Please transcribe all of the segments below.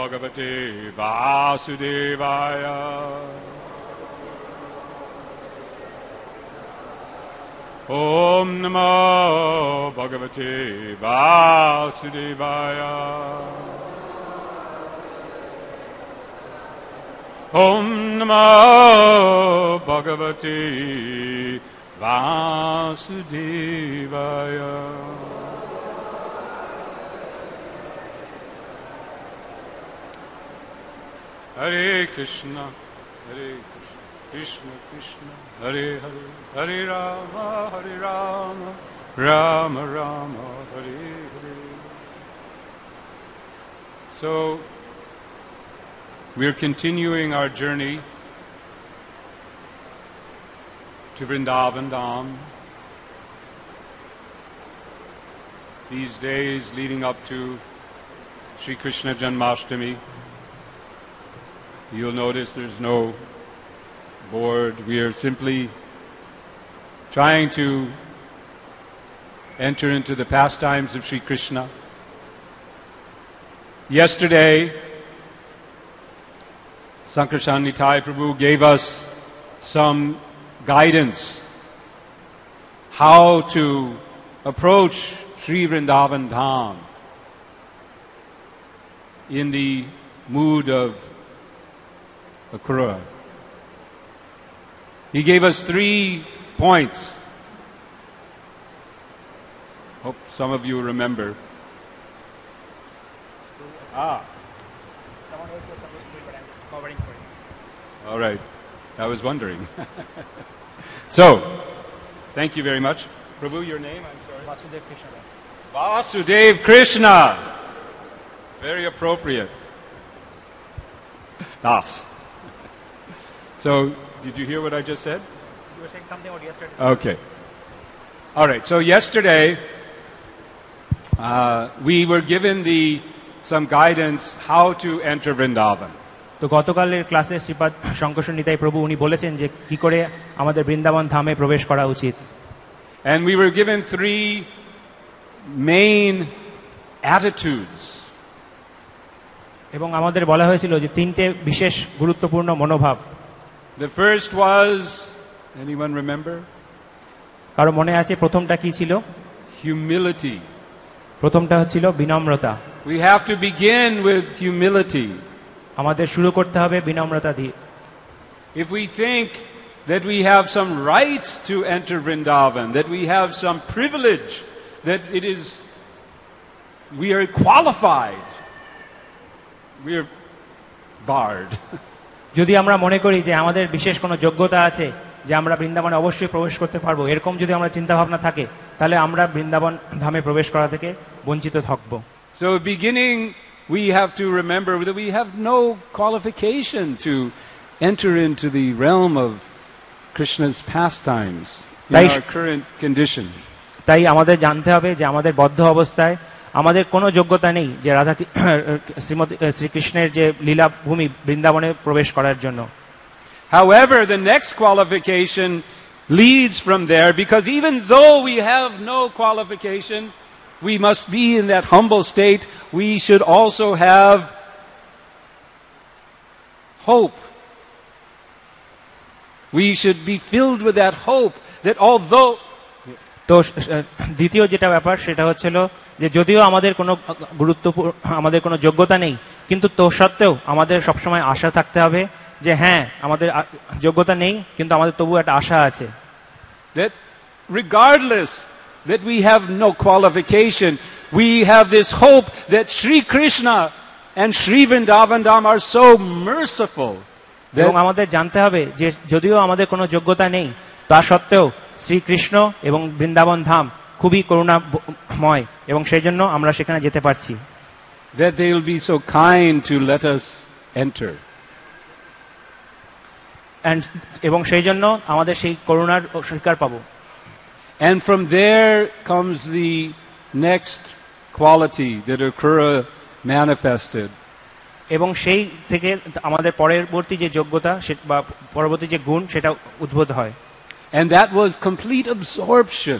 Bhagavate Vasudevaya. Om Namo Bhagavate Vasudevaya. Om Namo Bhagavate Vasudevaya. Hare Krishna, Hare Krishna, Krishna Krishna, Hare Hare, Hare Rama, Rama Rama, Hare Hare. So, we're continuing our journey to Vrindavan Dham. These days leading up to Sri Krishna Janmashtami. You'll notice there's no board. We are simply trying to enter into the pastimes of Sri Krishna. Yesterday, Sankarshan Nitai Prabhu gave us some guidance how to approach Sri Vrindavan Dham in the mood of Akrura. He gave us 3 points. Hope some of you remember. Someone else was supposed to do it, but I'm just covering for it. All right. I was wondering. So, thank you very much. Prabhu, your name? I'm sorry. Vasudev Krishna Das. Vasudev Krishna. Very appropriate. Das. So, did you hear what I just said? You were saying something about yesterday. Okay. All right. So yesterday, we were given some guidance how to enter Vrindavan. তো গতকালের ক্লাসে শ্রীপাদ শঙ্করশন নিতাই প্রভু উনি বলেছেন যে কি করে আমাদের বৃন্দাবন ধামে প্রবেশ করা উচিত। And we were given 3 main attitudes. এবং আমাদের বলা হয়েছিল যে 3টে বিশেষ গুরুত্বপূর্ণ মনোভাব। The first was, anyone remember? কারো মনে আছে প্রথমটা কি ছিল? Humility. প্রথমটা হচ্ছিল বিনম্রতা। We have to begin with humility. আমাদের শুরু করতে হবে বিনম্রতা দিয়ে। If we think that we have some right to enter Vrindavan, that we have some privilege, that we are qualified, we are barred. যদি আমরা মনে করি যে আমাদের বিশেষ কোনো যোগ্যতা আছে যে আমরা বৃন্দাবনে অবশ্যই প্রবেশ করতে পারবো, এরকম যদি আমরা চিন্তা ভাবনা থাকে তাহলে আমরা বৃন্দাবন ধামে প্রবেশ করা থেকে বঞ্চিত থাকব। So beginning we have to remember that we have no qualification to enter into the realm of Krishna's pastimes in our current condition. তাই আমাদের জানতে হবে যে আমাদের বদ্ধ অবস্থায় আমাদের কোনো যোগ্যতা নেই যে শ্রীকৃষ্ণের যে লীলা ভূমি বৃন্দাবনে প্রবেশ করার জন্য। However, the next qualification leads from there, because even though we have no qualification, we must be in that humble state. We should also have hope. We should be filled with that hope that although তো দ্বিতীয় যেটা ব্যাপার সেটা হচ্ছিল যে যদিও আমাদের কোনো আমাদের কোনো যোগ্যতা নেই, কিন্তু তো সত্ত্বেও আমাদের সবসময় আশা থাকতে হবে যে হ্যাঁ আমাদের যোগ্যতা নেই কিন্তু আমাদের তবু একটা আশা আছে। That regardless that we have no qualification, we have this hope that Sri Krishna and Sri Vrindavan Dham are so merciful. এবং আমাদের জানতে হবে যে যদিও আমাদের কোনো যোগ্যতা নেই তা সত্ত্বেও শ্রীকৃষ্ণ এবং বৃন্দাবন ধাম খুবই করুণাময় এবং সেই জন্য আমরা সেখানে যেতে পারছি। That they will be so kind to let us enter. এবং সেই জন্য আমাদের সেই করুণার স্বীকার পাবো। And from there comes the next quality that Akrura manifested. এবং সেই থেকে আমাদের পরবর্তী যে যোগ্যতা বা পরবর্তী যে গুণ সেটা উদ্ভূত হয়। And that was complete absorption.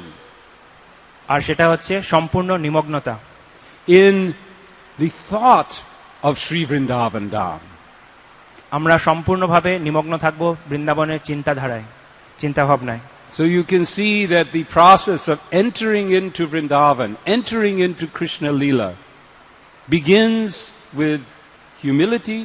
আর সেটা হচ্ছে সম্পূর্ণ নিমগ্নতা। In the thought of Sri Vrindavan Dham. আমরা সম্পূর্ণভাবে নিমগ্ন থাকব বৃন্দাবনের চিন্তাধারায়, চিন্তা ভাবনায়। So you can see that the process of entering into Vrindavan, entering into Krishna Leela, begins with humility.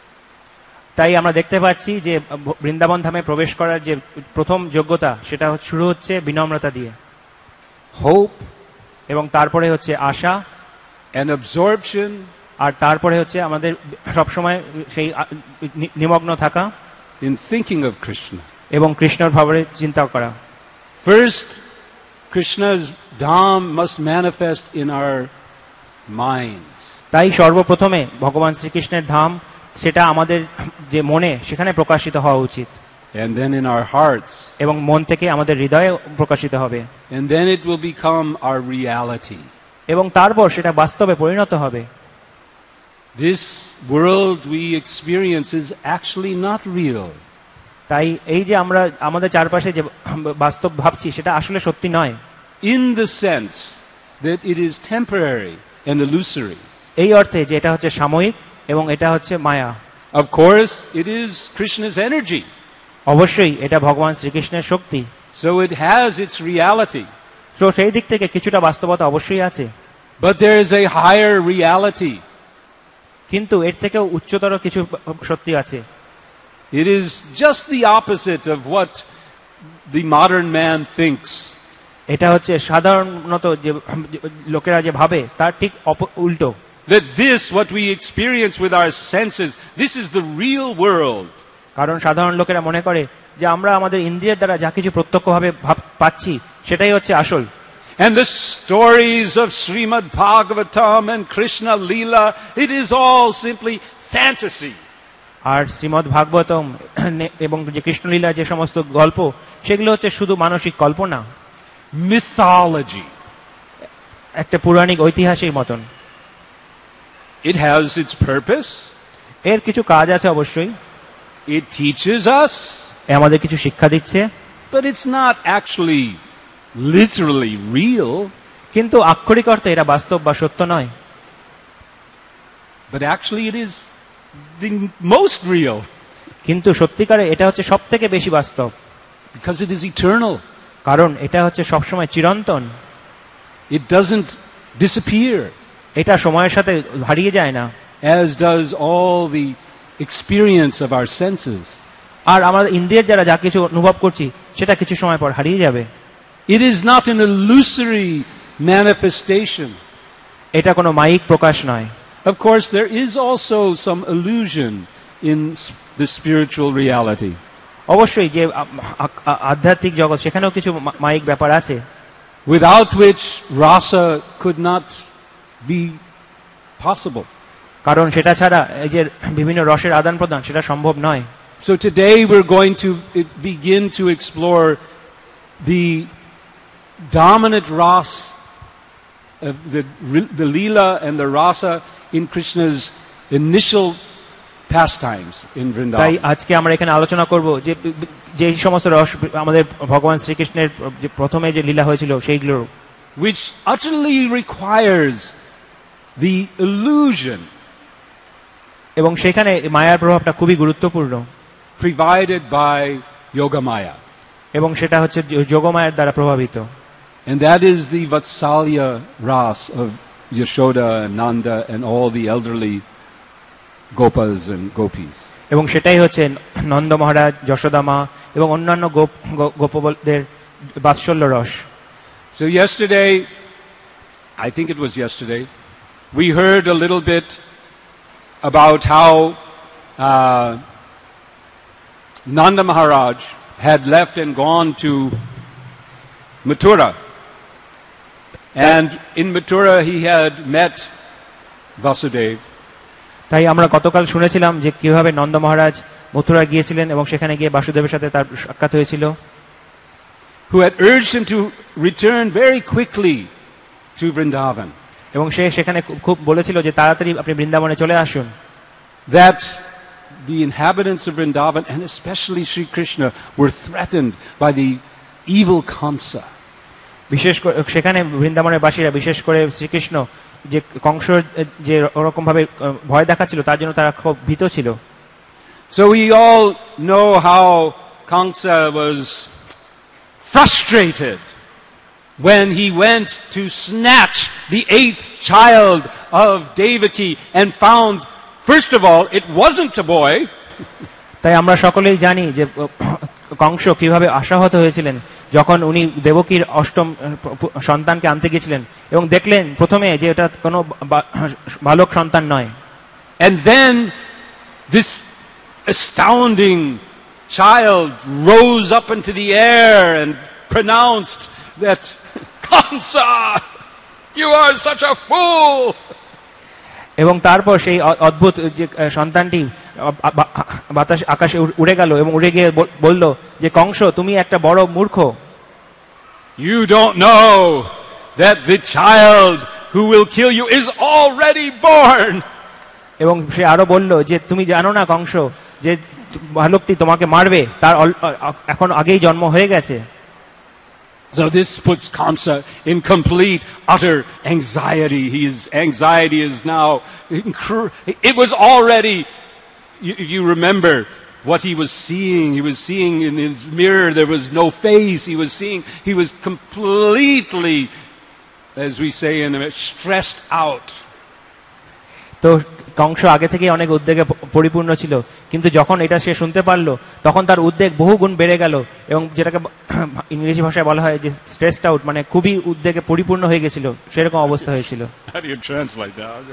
তাই আমরা দেখতে পাচ্ছি যে বৃন্দাবন ধামে প্রবেশ করার যে প্রথম যোগ্যতা সেটা শুরু হচ্ছে বিনম্রতা দিয়ে, hope, এবং তারপরে হচ্ছে আশা, and absorption, আর তারপরে হচ্ছে আমাদের সবসময় সেই নিমগ্ন থাকা in thinking of Krishna. এবং কৃষ্ণর ভাবে চিন্তা করা। First, Krishna's Dham must manifest in our minds. তাই সর্বপ্রথমে ভগবান শ্রীকৃষ্ণের ধাম সেটা আমাদের যে মনে সেখানে প্রকাশিত হওয়া উচিত, And then in our hearts. এবং মন থেকে আমাদের হৃদয়ে প্রকাশিত হবে, And then it will become our reality. এবং তারপর সেটা বাস্তবে পরিণত হবে। This world we experience is actually not real. তাই এই যে আমরা আমাদের চারপাশে যে বাস্তব ভাবছি সেটা আসলে সত্যি নয়, In the sense that it is temporary and illusory. এই অর্থে যে এটা হচ্ছে সাময়িক এবং এটা হচ্ছে মায়া। Of course, it is Krishna's energy. অবশ্যই এটা ভগবান শ্রীকৃষ্ণের শক্তি, So it has its reality. তো সেই দিক থেকে কিছুটা বাস্তবতা অবশ্যই আছে, But there is a higher reality. কিন্তু এর থেকেও উচ্চতর কিছু সত্যি আছে। It is just the opposite of what the modern man thinks. এটা হচ্ছে সাধারণত যে লোকেরা যে ভাবে তার ঠিক উল্টো, That this, what we experience with our senses, this is the real world. কারণ সাধারণ লোকেরা মনে করে যে আমরা আমাদের ইন্দ্রিয়ের দ্বারা যা কিছু প্রত্যক্ষভাবে পাচ্ছি সেটাই হচ্ছে আসল। And the stories of Srimad Bhagavatam and Krishna Leela, it is all simply fantasy. আর শ্রীমদ্ ভাগবতম এবং যে কৃষ্ণলীলার যে সমস্ত গল্প সেগুলো হচ্ছে শুধু মানসিক কল্পনা, Mythology. একটা পৌরাণিক ঐতিহাসিক মতন। It has its purpose. এর কিছু কাজ আছে অবশ্যই, It teaches us. আমাদের কিছু শিক্ষা দিচ্ছে, But it's not actually literally real. কিন্তু আক্ষরিক অর্থে এটা বাস্তব বা সত্য নয়। But actually it is the most real. কিন্তু সত্যিকারে এটা হচ্ছে সব থেকে বেশি বাস্তব, Because it is eternal. কারণ এটা হচ্ছে সবসময় চিরন্তন, It doesn't disappear. এটা সময়ের সাথে হারিয়ে যায় না, As does all the experience of our senses. আর আমরা ইন্দ্রিয়ের দ্বারা যা কিছু অনুভব করছি সেটা কিছু সময় পর হারিয়ে যাবে। It is not an illusory manifestation. এটা কোনো মায়িক প্রকাশ নয়। Of course, there is also some illusion in the spiritual reality. অবশ্যই যে আধ্যাত্মিক জগৎ সেখানেও কিছু মায়িক ব্যাপার আছে, without which rasa could not be possible. কারণ সেটা ছাড়া এই যে বিভিন্ন রসের আদান প্রদান সেটা সম্ভব নয়। So today we're going to begin to explore the dominant ras of the Leela and the rasa in Krishna's initial pastimes in তাই Vrindavan. আজকে আমরা এখানে আলোচনা করব যে যে সমস্ত রস আমাদের ভগবান শ্রীকৃষ্ণের যে প্রথমে যে লীলা হয়েছিল সেইগুলো, which utterly requires the illusion এবং সেখানে মায়ার প্রভাবটা খুবই গুরুত্বপূর্ণ, provided by Yogamaya. এবং সেটা হচ্ছে যোগমায়ার দ্বারা প্রভাবিত। And that is the Vatsalya ras of Yashoda and Nanda and all the elderly Gopas and Gopis. এবং সেটাই হচ্ছে নন্দ মহারাজ, যশোদা মা এবং অন্যান্য গোপদের বাৎসল্য রস। So yesterday, I think it was yesterday, we heard a little bit about how Nanda Maharaj had left and gone to Mathura. And in Mathura he had met Vasudev. তাই আমরা গতকাল শুনেছিলাম যে কিভাবে নন্দ মহারাজ মথুরা গিয়েছিলেন এবং সেখানে গিয়ে বাসুদেবের সাথে তার সাক্ষাৎ হয়েছিল, who had urged him to return very quickly to Vrindavan. এবং সে সেখানে খুব বলেছিল যে তাড়াতাড়ি আপনি বৃন্দাবনে চলে আসুন। That the inhabitants of Vrindavan and especially Sri Krishna were threatened by the evil Kamsa. বিশেষ করে সেখানে বৃন্দাবনের বাসীরা বিশেষ করে শ্রীকৃষ্ণ যে কংস যে ওরকম ভাবে ভয় দেখাচ্ছিল তার জন্য তারা খুব ভীত ছিল। So we all know how Kamsa was frustrated when he went to snatch the 8th child of Devaki and found, first of all, it wasn't a boy. তাই আমরা সকলেই জানি যে কংস কিভাবে আশাহত হয়েছিলেন যখন উনি দেবকীর অষ্টম সন্তানকে আনতে গিয়েছিলেন এবং দেখলেন প্রথমে যে এটা কোনো বালক সন্তান নয়। And then this astounding child rose up into the air and pronounced that, Kamsa, you are such a fool. এবং তারপর সেই অদ্ভুত যে সন্তানটি বাতাস আকাশে উড়ে গেল এবং উড়ে গিয়ে বলল যে কংস তুমি একটা বড় মূর্খ। You don't know that the child who will kill you is already born. এবং সে আরো বলল যে তুমি জানো না কংস যে বালকটি তোমাকে মারবে তার এখন আগেই জন্ম হয়ে গেছে। So this puts Kamsa in complete, utter anxiety. His anxiety is now, it was already, if you remember what he was seeing in his mirror, there was no face, he was completely, as we say in America, stressed out. তো কংস আগে থেকে অনেক উদ্বেগে পরিপূর্ণ ছিল, কিন্তু যখন এটা সে শুনতে পারলো তখন তার উদ্বেগ বহু গুণ বেড়ে গেল এবং যেটাকে ইংরেজি ভাষায় বলা হয় যে স্ট্রেসড আউট, মানে খুবই উদ্বেগে পরিপূর্ণ হয়ে গেছিল, সেরকম অবস্থা হয়েছিল। How do you translate that?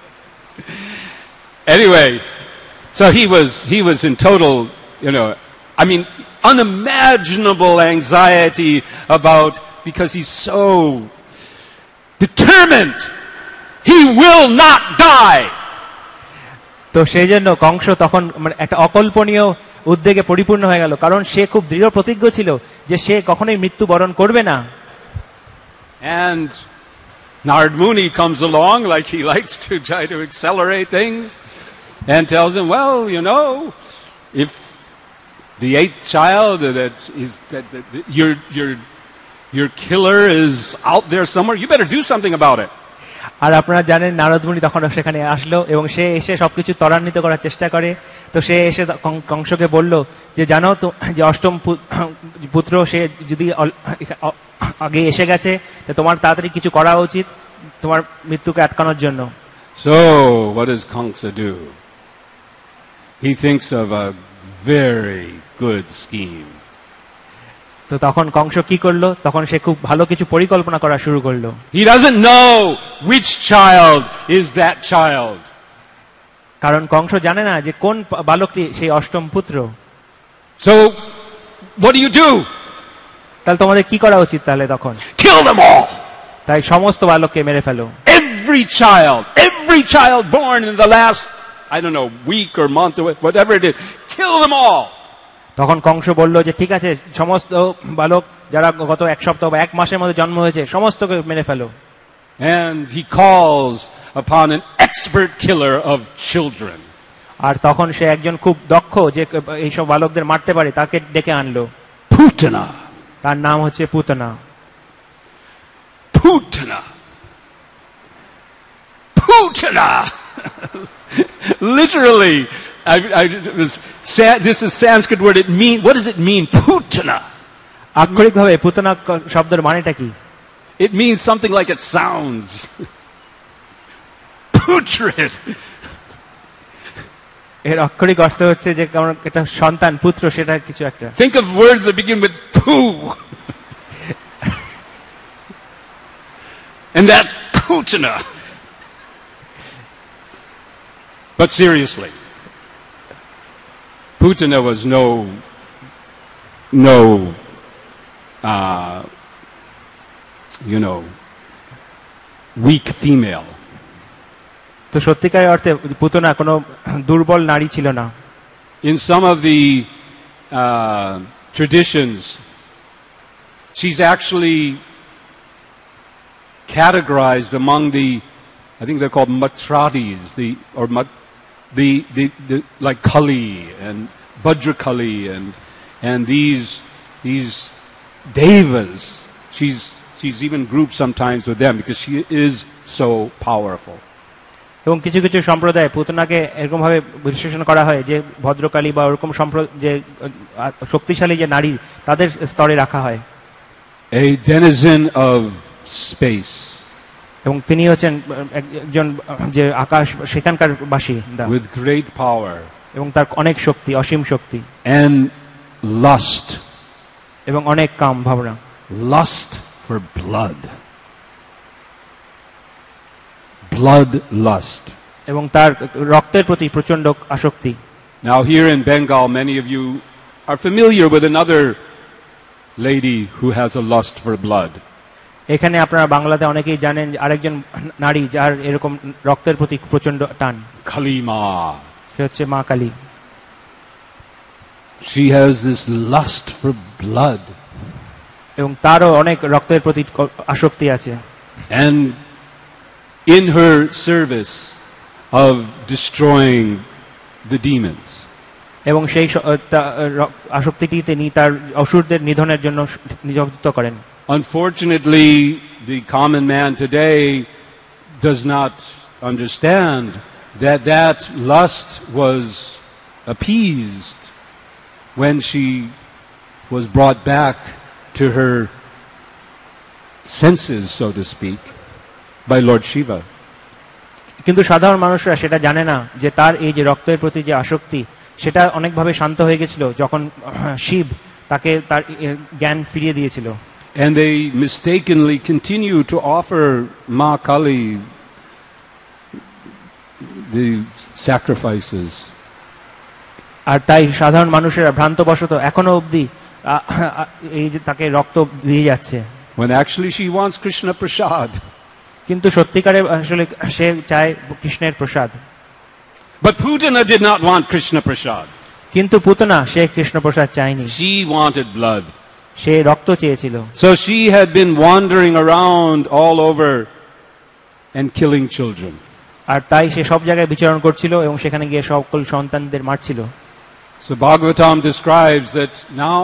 Anyway, so he was in total, I mean, unimaginable anxiety about, because he's so determined. He will not die. তো সেই জন্য কংস তখন মানে একটা অকল্পনীয় উদ্বেগে পরিপূর্ণ হয়ে গেল, কারণ সে খুব দৃঢ় প্রতিজ্ঞ ছিল যে সে কখনোই মৃত্যুবরণ করবে না। And Narad Muni comes along, like he likes to try to accelerate things, and tells him, well, if the 8th child that your killer is out there somewhere, you better do something about it. আর আপনারা জানেন নারদ মুনি তখন সেখানে আসলো এবং সে এসে সবকিছু ত্বরান্বিত করার চেষ্টা করে। তো সে এসে কংসকে বলল যে জানো তো যে অষ্টম পুত্র সে যদি আগে এসে গেছে, তো তোমার তাড়াতাড়ি কিছু করা উচিত তোমার মৃত্যুকে আটকানোর জন্য। So what does Kamsa do? He thinks of a very good scheme. তো তখন কংস কি করলো? তখন সে খুব ভালো কিছু পরিকল্পনা করা শুরু করলো। He doesn't know which child is that child. কারণ কংস জানে না যে কোন বালকটি সেই অষ্টম পুত্র। So what do? তাহলে তোমাদের কি করা উচিত তাহলে তখন? Kill them all. তাই সমস্ত বালককে মেরে ফেলো। Every child born in the last, I don't know, week or month or whatever it is, kill them all. তখন কংস বলল যে ঠিক আছে, সমস্ত বালক যারা গত এক সপ্তাহ বা এক মাসের মধ্যে জন্ম হয়েছে সমস্তকে মেরে ফেলো। And he calls upon an expert killer of children. আর তখন সে একজন খুব দক্ষ যে এইসব বালকদের মারতে পারে তাকে ডেকে আনলো। Putana. তার নাম হচ্ছে Putana. Literally, this is Sanskrit word. What does it mean? Putana. আক্ষরিকভাবে Putana শব্দের মানেটা কি? It means something like it sounds. Putrid. এর আক্ষরিক অর্থ হচ্ছে যে একটা সন্তান পুত্র, সেটা কিছু একটা। Think of words that begin with poo. And that's Putana. But seriously, Putana was no weak female. তো সত্যিকারের অর্থে পুতনা কোনো দুর্বল নারী ছিল না। In some of the traditions, she's actually categorized among the, I think they're called Matratis, the like Kali and Bhadrakali and these devas. She's even grouped sometimes with them because she is so powerful. এবং কিছু কিছু সম্প্রদায় পুতনাকে এরকম ভাবে বিশ্লেষণ করা হয় যে ভদ্রকালী বা ওরকম যে শক্তিশালী যে নারী তাদের স্তরে রাখা হয়। A denizen of space. এবং তিনি হচ্ছেন একজন যে আকাশ সেখানকার বাসিন্দা। With great power. এবং তার অনেক শক্তি, অসীম শক্তি। And lust. এবং অনেক কাম ভাবনা। Lust for blood. Blood lust. এবং তার রক্তের প্রতি প্রচন্ড আসক্তি। Now here in Bengal, many of you are familiar with another lady who has a lust for blood. এখানে আপনারা বাংলাতে অনেকেই জানেন আরেকজন নারী যার এরকম রক্তের প্রতি প্রচন্ড টান। Kali Ma. সে হচ্ছে মা Kali. She has this lust for blood. এবং তারও অনেক রক্তের প্রতি আসক্তি আছে। And in her service of destroying the demons. এবং সেই আসক্তিটি তিনি তার অসুরদের নিধনের জন্য নিযুক্ত করেন। Unfortunately, the common man today does not understand that lust was appeased when she was brought back to her senses, so to speak, by Lord Shiva. কিন্তু সাধারণ মানুষরা সেটা জানে না যে তার এই যে রক্তের প্রতি যে আসক্তি সেটা অনেকভাবে শান্ত হয়ে গেছিল যখন শিব তাকে তার জ্ঞান ফিরিয়ে দিয়েছিল। And they mistakenly continue to offer Ma Kali the sacrifices. আর তাই সাধারণ মানুষেরা ভ্রান্তবশত এখনো অবধি এই যে তাকে রক্ত দিয়ে যাচ্ছে। When actually she wants Krishna Prasad. কিন্তু সত্যিকারে আসলে সে চায় কৃষ্ণের প্রসাদ। But Putana did not want Krishna Prasad. কিন্তু পুতনা সে কৃষ্ণ প্রসাদ চায়নি। She wanted blood. সে রক্ত চেয়েছিল। So she had been wandering around all over and killing children. আর তাই সে সব জায়গায় বিচরণ করছিল এবং সেখানে গিয়ে সকল সন্তানদের মারছিল। So Bhagavatam describes that now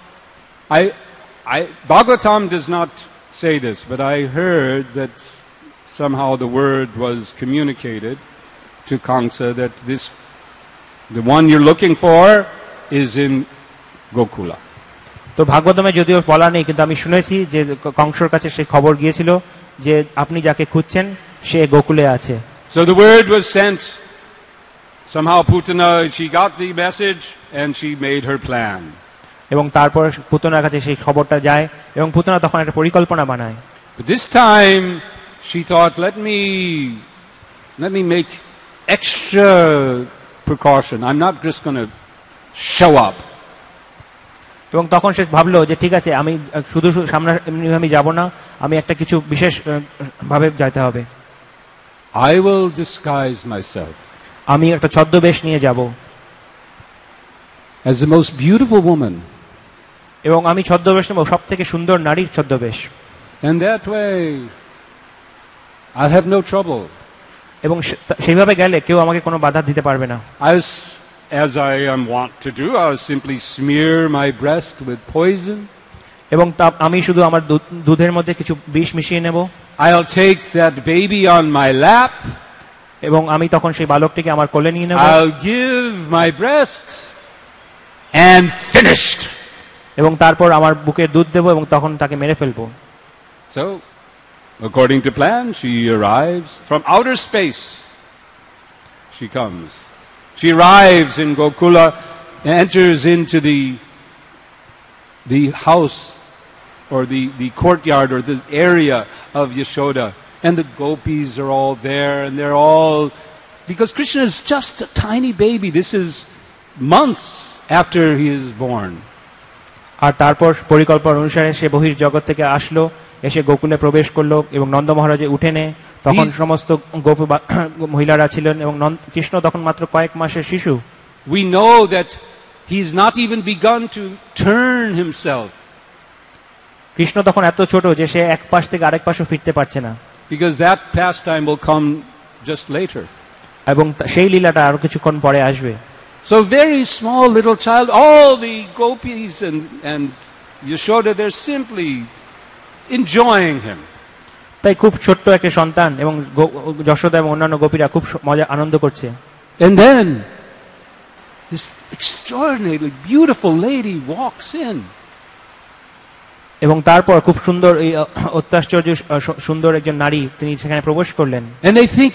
Bhagavatam does not say this, but I heard that somehow the word was communicated to Kamsa that the one you're looking for is in Gokula. তো ভাগবতমে যদিও বলা নেই কিন্তু আমি শুনেছি যে কংসর কাছে সেই খবর গিয়েছিল যে আপনি যাকে খুঁজছেন সে গোকুলে আছে। So the word was sent. Somehow Putana, she got the message and she made her plan. এবং তারপর পুতনার কাছে সেই খবরটা যায় এবং পুতনা তখন একটা পরিকল্পনা বানায়। But this time she thought, let me make extra precaution. I'm not just going to show up. এবং তখন সে ভাবলো যে ঠিক আছে আমি শুধু সামনে এমনি আমি যাব না, আমি একটা কিছু বিশেষ ভাবে যেতে হবে। I will disguise myself. আমি একটা ছদ্মবেশ নিয়ে যাব। As the most beautiful woman. এবং আমি ছদ্মবেশ নেব সবথেকে সুন্দর নারীর ছদ্মবেশ। And that way I'll have no trouble. এবং সেইভাবে গেলে কেউ আমাকে কোনো বাধা দিতে পারবে না। As I am wont to do, I'll simply smear my breast with poison. এবং আমি শুধু আমার দুধের মধ্যে কিছু বিষ মিশিয়ে নেব। I'll take that baby on my lap. এবং আমি তখন সেই বালকটিকে আমার কোলে নিয়ে নেব। I'll give my breast and finished. এবং তারপর আমার বুকে দুধ দেব এবং তখন তাকে মেরে ফেলবো। So, according to plan, she arrives from outer space. She comes. She arrives in Gokula, enters into the house or the courtyard or the area of Yashoda, and the gopis are all there, and they're all, because Krishna is just a tiny baby. This is months after he is born. আর তারপর পরিকল্পনা অনুসারে সে বহির জগৎ থেকে আসলো, এসে গোকুলে প্রবেশ করলো এবং নন্দ মহারাজে উঠেনে তখন সমস্ত গোপ মহিলারা ছিলেন এবং কৃষ্ণ তখন মাত্র কয়েক মাসের শিশু। We know that he's not even begun to turn himself. Krishna তখন এত ছোট যে সে এক পাশ থেকে আরেক পাশও ফিরতে পারছে না। Because that pastime will come just later. এবং সেই লীলাটা আরো কিছুক্ষণ পরে আসবে। So very small little child, all the gopis and Yashoda, they're simply enjoying him. তাই খুব ছোট্ট একটা সন্তান এবং যশোদা এবং অন্যান্য গোপীরা খুব মজা আনন্দ করছে। And then this extraordinarily beautiful lady walks in. এবং তারপর খুব সুন্দর এই অত্যাশ্চর্য সুন্দর একজন নারী তিনি সেখানে প্রবেশ করলেন। And they think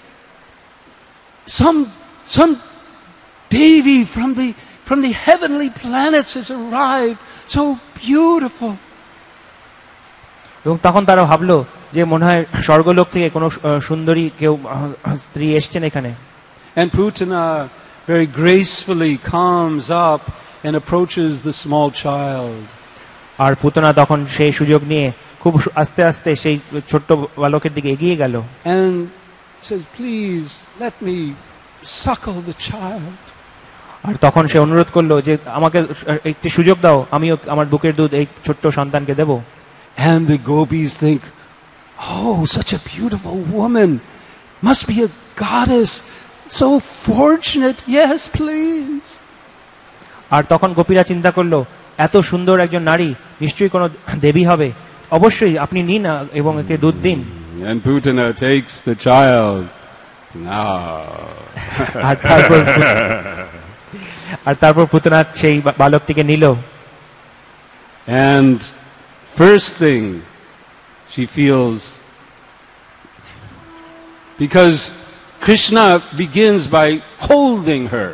some Devi from the heavenly planets has arrived, so beautiful. এবং তখন তারা ভাবলো যে মনে হয় স্বর্গলোক থেকে কোনো সুন্দরী কেউ স্ত্রী এসেছেন এখানে। And Putana very gracefully comes up and approaches the small child. আর পুতনা তখন সেই সুযোগ নিয়ে খুব আস্তে আস্তে সেই ছোট্ট বালকের দিকে এগিয়ে গেল and says, "Please let me suckle the child." আর তখন সে অনুরোধ করলো যে আমাকে একটি সুযোগ দাও, আমি আমার বুকের দুধ এই ছোট্ট সন্তানকে দেব। And the gopis think, "Oh, such a beautiful woman, must be a goddess, so fortunate. Yes, please." আর তখন গোপীরা চিন্তা করলো এত সুন্দর একজন নারী নিশ্চয়ই কোনো দেবী হবে, অবশ্যই আপনি নিন এবং একে দুধ দিন। And Putana takes the child. Now. আর তারপর পুতনা সেই বালকটিকে নিল। And first thing she feels, because Krishna begins by holding her,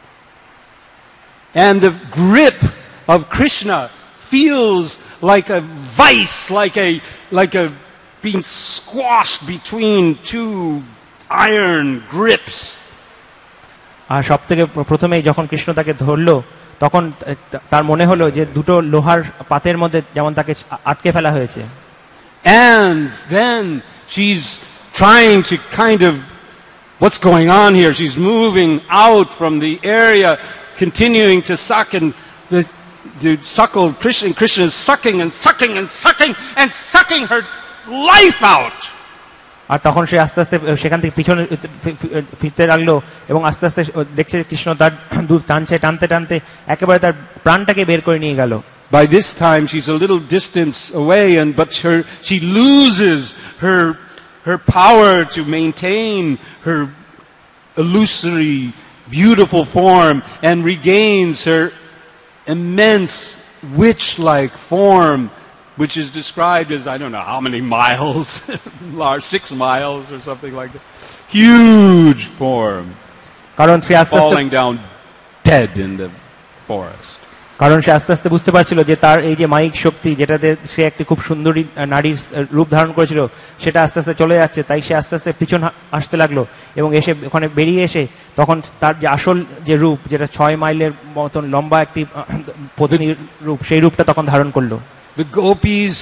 and the grip of Krishna feels like a vice, like a being squashed between two iron grips. আর সবথেকে প্রথমেই যখন কৃষ্ণ তাকে ধরলো তখন তার মনে হলো যে দুটো লোহার পাতের মধ্যে যেমন তাকে আটকে ফেলা হয়েছে। And then she's trying to kind of, what's going on here? She's moving out from the area, continuing to suck and to suckle Krishna. Krishna is sucking and sucking and sucking and sucking her life out. আর তখন সে আস্তে আস্তে সেখান থেকে পিছনে ফিরতে লাগলো এবং আস্তে আস্তে দেখছে কৃষ্ণ তার দুধ টানছে, টানতে টানতে একেবারে তার প্রাণটাকে বের করে নিয়ে গেল। By this time she's a little distance away, but she loses her power to maintain her illusory, beautiful form and regains her immense witch-like form, which is described as, I don't know how many miles, 6 miles or something like that. Huge form. কারণ সে আস্তে আস্তে falling down dead in the forest. কারণ সে আস্তে আস্তে বুঝতে পারছিল যে তার এই যে মায়িক শক্তি যেটাতে সে একটি খুব সুন্দরী নারীর রূপ ধারণ করেছিল সেটা আস্তে আস্তে চলে যাচ্ছে, তাই সে আস্তে আস্তে পিছন আসতে লাগলো এবং এসে ওখানে বেরিয়ে এসে তখন তার যে আসল যে রূপ, যেটা 6 মাইলের মতন লম্বা একটি পত্নীর রূপ, সেই রূপটা তখন ধারণ করলো। The gopis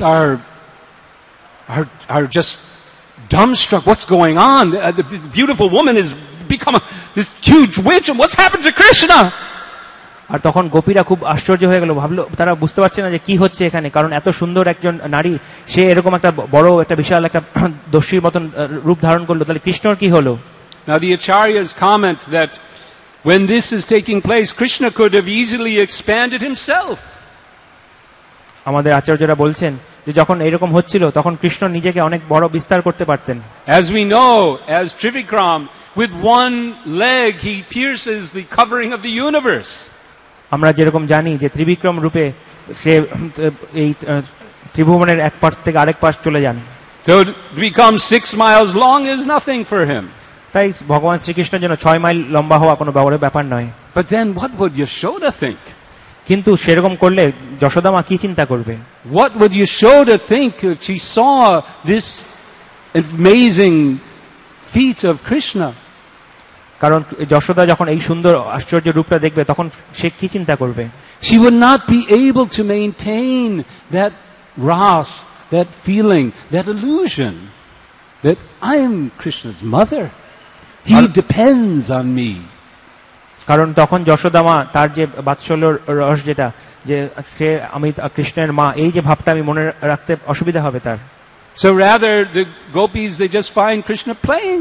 are just dumbstruck. What's going on? The beautiful woman has become this huge witch, and what's happened to Krishna? আর তখন গোপীরা খুব আশ্চর্য হয়ে গেল, ভাবলো তারা বুঝতে পারছে না যে কি হচ্ছে এখানে, কারণ এত সুন্দর একজন নারী সে এরকম একটা বড় একটা বিশাল একটা দস্যুর মতন রূপ ধারণ করলো, তাহলে কৃষ্ণর কি হলো? Now the acharyas comment that when this is taking place, Krishna could have easily expanded himself. আমাদের আচার্যরা বলছেন যে যখন এরকম হচ্ছিল তখন কৃষ্ণ নিজেকে অনেক বড় বিস্তার করতে পারতেন। As we know, as Trivikram, with one leg he pierces the covering of the universe. আমরা যেরকম জানি যে ত্রিবিক্রম রূপে সে এই ত্রিভুবনের এক পাশ থেকে আরেক পাশ চলে যান। To become 6 miles long is nothing for him. তাই ভগবান শ্রীকৃষ্ণের জন্য 6 মাইল লম্বা হওয়া কোনো বড় ব্যাপার নয়। But then what would Yashoda think? কিন্তু সেরকম করলে যশোদা মা কি চিন্তা করবে? What would Yashoda think if she saw this amazing feat of Krishna? কারণ যশোদা যখন এই সুন্দর আশ্চর্য রূপটা দেখবে তখন সে কি চিন্তা করবে? She would not be able to maintain that ras, that feeling, that illusion that I am Krishna's mother. He depends on me. কারণ তখন যশোদা মা তার যে বাৎসল্য রস যেটা যে সে আমি কৃষ্ণের মা, এই যে ভাবটা আমি মনে রাখতে অসুবিধা হবে তার। So rather the gopis, they just find Krishna playing.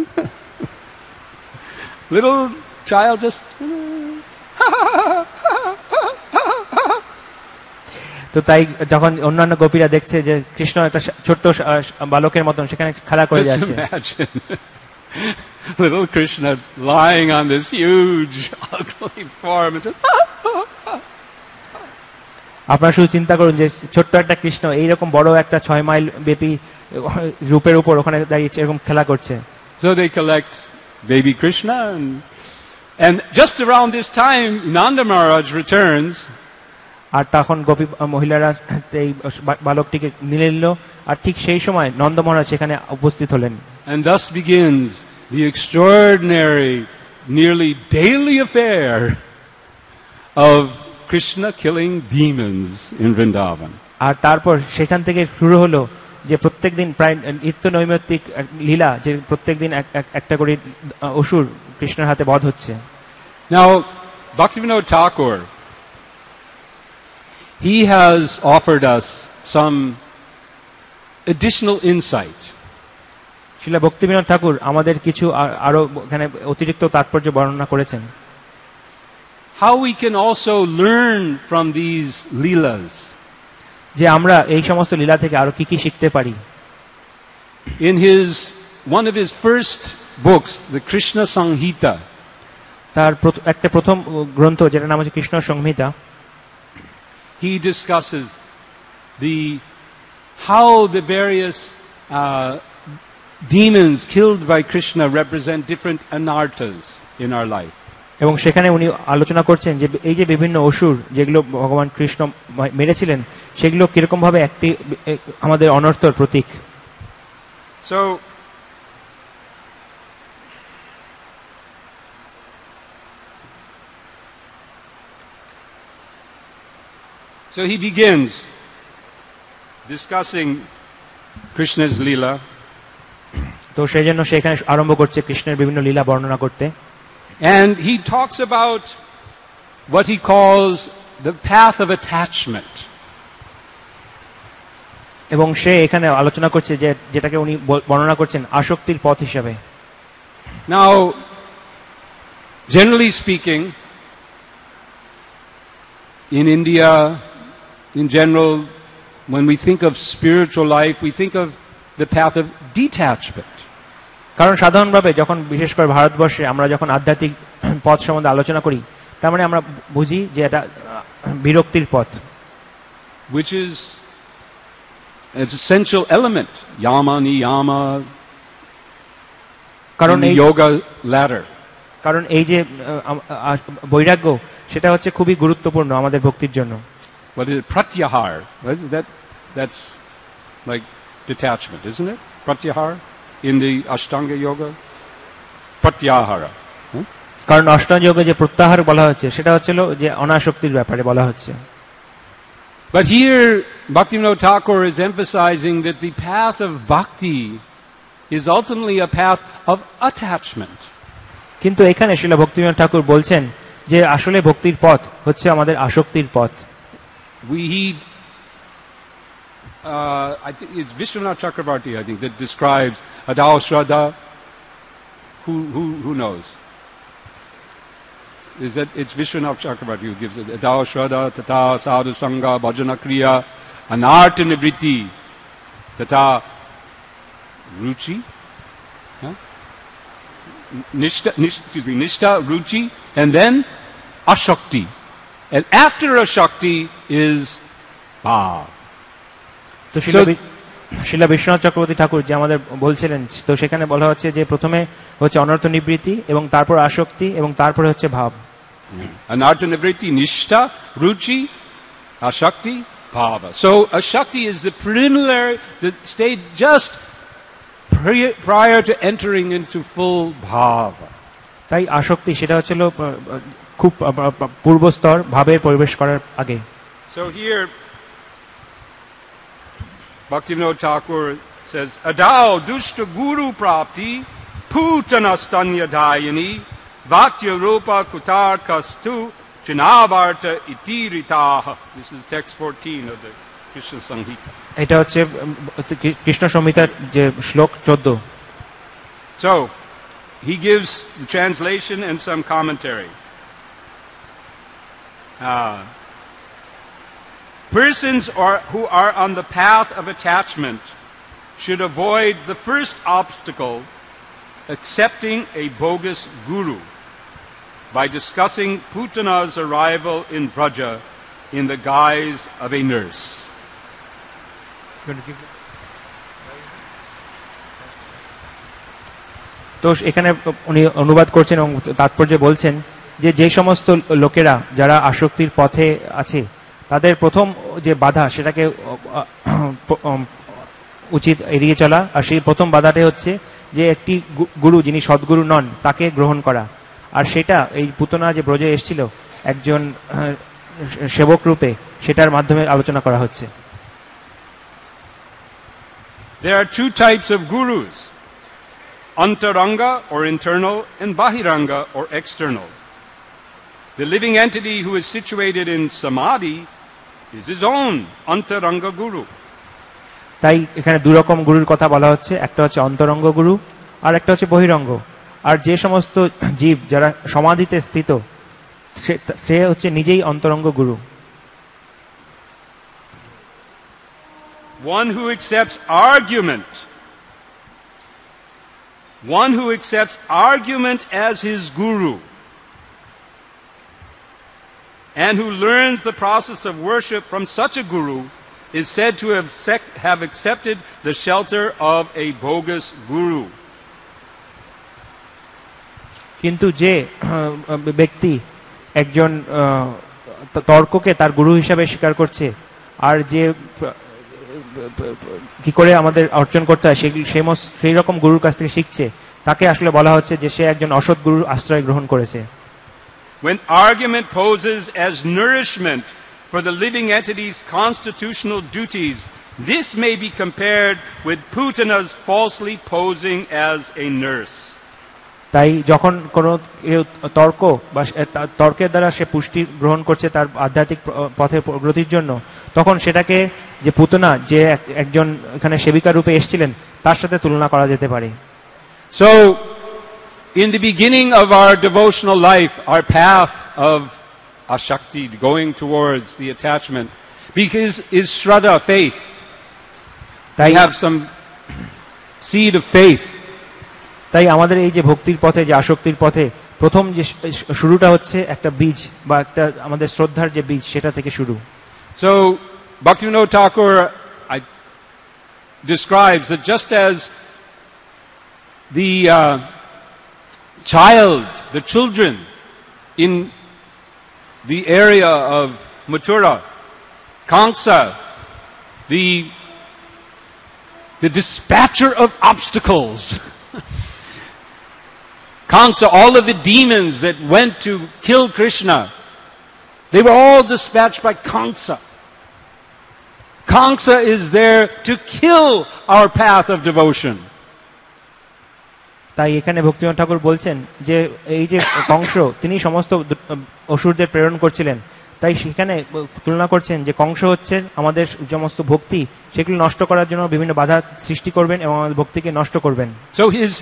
Little child just তো তো তাই যখন অন্যান্য গোপীরা দেখছে যে কৃষ্ণ একটা ছোট্ট বালকের মতন সেখানে খেলা করে Just যাচ্ছে, imagine little Krishna lying on this huge, ugly form. And just, আপনারা শুধু চিন্তা করুন যে ছোট্ট একটা কৃষ্ণ এইরকম বড় একটা 6 মাইল ব্যাপী রূপের উপর ওখানে দাঁড়িয়ে এরকম খেলা করছে। So they collect baby Krishna, and just around this time, Nanda Maharaj returns. আর তখন গোপী মহিলারা এই বালকটিকে নিয়ে নিল, আর ঠিক সেই সময় নন্দ মহারাজ সেখানে উপস্থিত হলেন। And thus begins the extraordinary, nearly daily affair of Krishna killing demons in Vrindavan. আর তারপর সেখান থেকে শুরু হলো যে প্রত্যেকদিন প্রায় নিত্য নৈমিত্তিক লীলা, যে প্রত্যেকদিন একটা করে অসুর কৃষ্ণের হাতে বধ হচ্ছে। Now, Bhaktivinoda Thakur, he has offered us some additional insight. শিলা ভক্তিবিনোদ ঠাকুর আমাদের কিছু আরো এখানে অতিরিক্ত তাৎপর্য বর্ণনা করেছেন। How we can also learn from these leelas. যে আমরা এই সমস্ত লীলা থেকে আরো কি কি শিখতে পারি। In one of his first books, the Krishna Samhita, তার একটা প্রথম গ্রন্থ যেটা নাম হচ্ছে কৃষ্ণ সংহিতা, he discusses how the various demons killed by Krishna represent different anarthas in our life. এবং সেখানে উনি আলোচনা করছেন যে এই যে বিভিন্ন অসুর যেগুলো ভগবান কৃষ্ণ মেরেছিলেন সেগুলো কিরকম ভাবে একটি আমাদের অনর্থর প্রতীক। So he begins discussing Krishna's Leela. তো সেই জন্য সে এখানে আরম্ভ করছে কৃষ্ণের বিভিন্ন লীলা বর্ণনা করতে। And he talks about what he calls the path of attachment. এবং সে এখানে আলোচনা করছে যে যেটাকে উনি বর্ণনা করছেন আসক্তির পথ হিসেবে। Now, generally speaking, in India, in general, when we think of spiritual life, we think of the path of detachment. কারণ সাধারণভাবে যখন বিশেষ করে ভারতবর্ষে আমরা যখন আধ্যাত্মিক পথ সম্বন্ধে আলোচনা করি তার মানে আমরা বুঝি যে এটা বিরক্তির পথ, which is an essential element, yama niyama, কারণ এই yoga ladder. কারণ এই যে বৈরাগ্য সেটা হচ্ছে খুবই গুরুত্বপূর্ণ আমাদের ভক্তির জন্য। What is it? Pratyahar. What is that? That's like detachment, isn't it? Pratyahar in the Ashtanga yoga. Pratyahara. কারণ অষ্টাঙ্গ যোগে যে প্রত্যাহার বলা হচ্ছে সেটা হচ্ছিল যে অনাসক্তির ব্যাপারে বলা হচ্ছে। But here Bhaktivinoda Thakur is emphasizing that the path of bhakti is ultimately a path of attachment. কিন্তু এখানে শ্রীলা ভক্তিবিনোদ ঠাকুর বলছেন যে আসলে ভক্তির পথ হচ্ছে আমাদের আসক্তির পথ। We heed I think it's Vishwanath Chakravarti, I think, that describes Adao Shraddha. Who knows? Is that it's Vishwanath Chakravarti who gives it. Adao Shraddha, Tata Sadhu Sangha, Bhajana Kriya, Anartha Nivriti, Tata Ruchi, Nishta, Ruchi, and then Ashakti. And after Ashakti is Bhav. তো শিলা বিশ্বনাথ চক্রবর্তী ঠাকুর যে আমাদের বলছিলেন, তো সেখানে বলা হচ্ছে যে প্রথমে হচ্ছে অনর্থ নিবৃত্তি এবং তারপর আসক্তি এবং তারপরে হচ্ছে ভাব। Anartha nivriti, nishta, ruchi, ashakti, bhava. So ashakti is the preliminary, the stage just prior to entering into full bhava. তাই আসক্তি সেটা হচ্ছিল খুব পূর্ব স্তর, ভাবের প্রবেশ করার আগে। So here Bhaktivinoda Thakur says, Adao dushta guru prapti putana stanya dayani Vaktya rupa kutar kastu chinavarta itiritaha. This is text 14 of the Krishna Samhita. এটা হচ্ছে কৃষ্ণ সংহিতার যে শ্লোক 14। So, he gives the translation and some commentary. Persons who are on the path of attachment should avoid the first obstacle, accepting a bogus guru, by discussing Putana's arrival in Vraja in the guise of a nurse. তো এখানে উনি অনুবাদ করছেন এবং তাৎপর্য বলছেন যে যে সমস্ত লোকেরা যারা আসক্তির পথে আছে তাদের প্রথম যে বাধা সেটাকে উচিত এড়িয়ে চলা, আর সেই প্রথম বাধাটা হচ্ছে যে একটি গুরু যিনি সদ্গুরু নন তাকে গ্রহণ করা। আর সেটা এই পুতনা যে ব্রজে এসেছিল একজন সেবক রূপে, সেটার মাধ্যমে আলোচনা করা হচ্ছে। There are two types of gurus, antaranga or internal and bahiranga or external. The living entity who is situated in samadhi is his own antaranga guru. তাই এখানে দুই রকম গুরুর কথা বলা হচ্ছে, একটা হচ্ছে অন্তরঙ্গ গুরু আর একটা হচ্ছে বহিরঙ্গ। আর যে সমস্ত জীব যারা সমাধিতে স্থিত সে হচ্ছে নিজেই অন্তরঙ্গ গুরু। One who accepts argument as his guru, and who learns the process of worship from such a guru, is said to have accepted the shelter of a bogus guru. কিন্তু যে ব্যক্তি একজন তর্ককে তার গুরু হিসাবে স্বীকার করছে আর যে কি করে আমাদের অর্জন করতে হয় সেই রকম গুরুর কাছ থেকে শিখছে, তাকে আসলে বলা হচ্ছে যে সে একজন অসৎ গুরুর আশ্রয় গ্রহণ করেছে। When argument poses as nourishment for the living entity's constitutional duties, this may be compared with Putana's falsely posing as a nurse. তাই যখন কোনো তর্ক বা তর্কের দ্বারা সে পুষ্টি গ্রহণ করছে তার আধ্যাত্মিক পথে প্রগতির জন্য, তখন সেটাকে যে পুতনা যে একজন এখানে সেবিকা রূপে এসেছিলেন তার সাথে তুলনা করা যেতে পারে। So in the beginning of our devotional life, our path of ashakti, going towards the attachment, because is shraddha, faith. They have some seed of faith. তাই আমাদের এই যে ভক্তির পথে, যে আসক্তির পথে প্রথম যে শুরুটা হচ্ছে একটা বীজ বা একটা আমাদের শ্রদ্ধার যে বীজ, সেটা থেকে শুরু। So Bhaktivinoda Thakur describes that just as the children in the area of Mathura, Kamsa, the dispatcher of obstacles, Kamsa, all of the demons that went to kill Krishna, they were all dispatched by Kamsa. Kamsa is there to kill our path of devotion. তাই এখানে ভক্তিবিনোদ ঠাকুর বলছেন যে এই যে কংস, তিনি সমস্ত অসুরদের প্রেরণ করছিলেন, তাই সেখানে তুলনা করছেন যে কংস হচ্ছে আমাদের সমস্ত ভক্তি, সেগুলো নষ্ট করার জন্য বিভিন্ন বাধা সৃষ্টি করবেন এবং আমাদের ভক্তিকে নষ্ট করবেন। So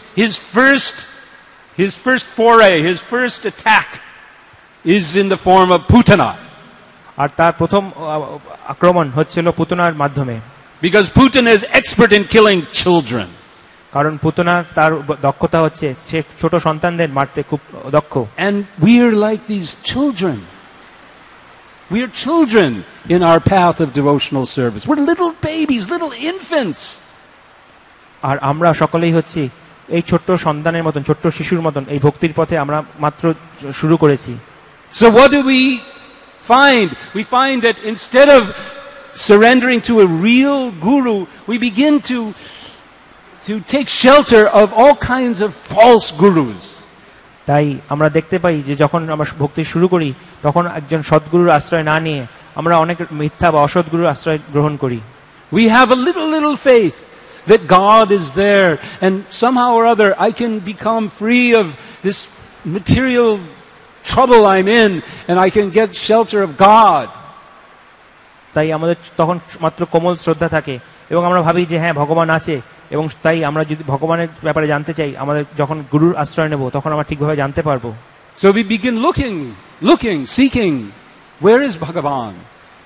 his first foray, his first attack is in the form of Putana. আর তার প্রথম আক্রমণ হচ্ছিল পুতনার মাধ্যমে। Because Putana is expert in killing children. কারণ পুতনার তার দক্ষতা হচ্ছে সে ছোট সন্তানদের মারতে খুব দক্ষ। And we're like these children. We're children in our path of devotional service. We're little babies, little infants. আর আমরা সকলেই হচ্ছি এই ছোট্ট সন্তানের মতন, ছোট্ট শিশুর মতন এই ভক্তির পথে আমরা মাত্র শুরু করেছি। So what do we find? We find that instead of surrendering to a real guru, we begin to take shelter of all kinds of false gurus. তাই আমরা দেখতে পাই যে যখন আমরা ভক্তি শুরু করি তখন একজন সদ্গুরুর আশ্রয় না নিয়ে আমরা অনেক মিথ্যা বা অসৎ গুরুর আশ্রয় গ্রহণ করি। We have a little faith that God is there, and somehow or other I can become free of this material trouble I'm in, and I can get shelter of God. তাই আমাদের তখন মাত্র কোমল শ্রদ্ধা থাকে এবং আমরা ভাবি যে হ্যাঁ ভগবান আছে, এবং তাই আমরা যদি ভগবানের ব্যাপারে জানতে চাই, আমাদের যখন গুরুর আশ্রয় নেব তখন আমরা ঠিকভাবে জানতে পারবো। So we begin looking, seeking, where is Bhagavan?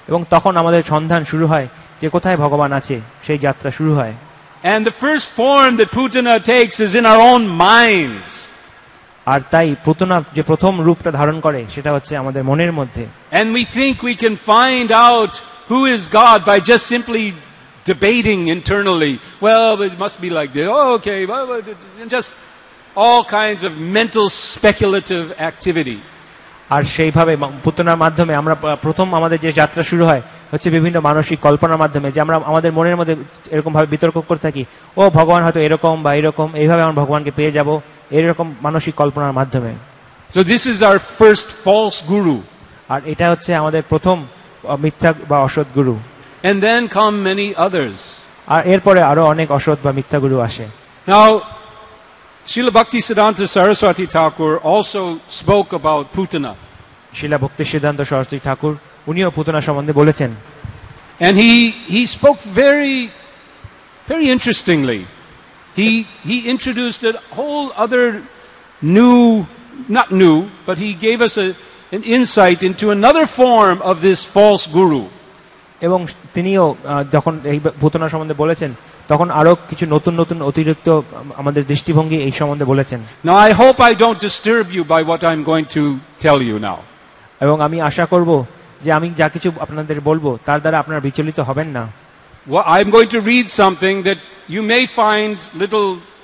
এবং তখন আমাদের সন্ধান শুরু হয় যে কোথায় ভগবান আছে, সেই যাত্রা শুরু হয়। And the first form that Putana takes is in our own minds. আর তাই পুতনা যে প্রথম রূপটা ধারণ করে সেটা হচ্ছে আমাদের মনের মধ্যে। And we think we can find out who is God by just simply debating internally. Well, it must be like this. Oh, okay. Well, just all kinds of mental speculative activity. আর সেইভাবে পুতনার মাধ্যমে আমরা প্রথম আমাদের যে যাত্রা শুরু হয় হচ্ছে বিভিন্ন মানসিক কল্পনার মাধ্যমে, যে আমরা আমাদের মনের মধ্যে এরকম ভাবে বিতর্ক করতে থাকি, ও ভগবান হয়তো এরকম বা এরকম, এইভাবে আমরা ভগবানকে পেয়ে যাব, এরকম মানসিক কল্পনার মাধ্যমে। So this is our first false guru. আর এটা হচ্ছে আমাদের প্রথম মিথ্যা বা অসৎ গুরু। And then come many others. আর এরপরে আরো অনেক অসৎ বা মিথ্যা গুরু আসে। Now, Srila Bhaktisiddhanta Saraswati Thakur also spoke about Putana. শিলা ভক্তিসিদ্ধান্ত সরস্বতী ঠাকুর উনিও পুতনা সম্বন্ধে বলেছেন। And he spoke very, very interestingly. He introduced a whole other not new, but he gave us an insight into another form of this false guru. এবং তিনিও যখন এই পুতনা সম্বন্ধে বলেছেন তখন আরো কিছু নতুন নতুন অতিরিক্ত আমাদের দৃষ্টিভঙ্গি এই সম্বন্ধে বলেছেন। Now I hope I don't disturb you by what I'm going to tell you now. এবং আমি আশা করব যে আমি যা কিছু আপনাদের বলবো তার দ্বারা আপনারা বিচলিত হবেন না। Well, I'm going to read something that you may find little